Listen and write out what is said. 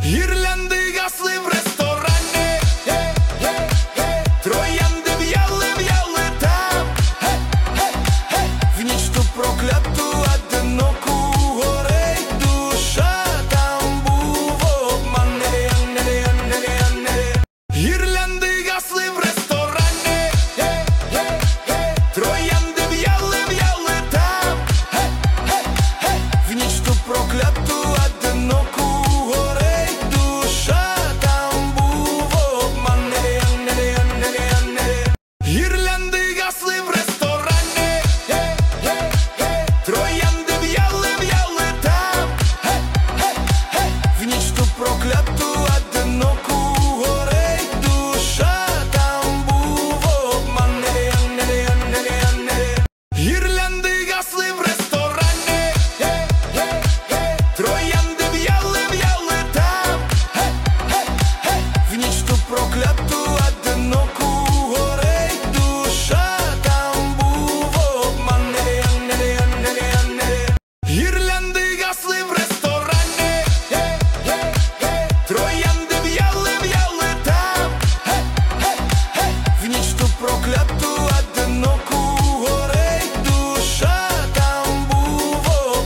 Гірлянди гасли в ресторані, троянди в'яли там, в ніч ту прокляту, одиноку, горить душа, там був обман. Гірлянди гасли в ресторані, троянди в'яли там, в ніч ту прокляту, одиноку, горить душа, там був обман. Гірлянди гасли в ресторані, троянди в'яли там, в ніч ту прокляту,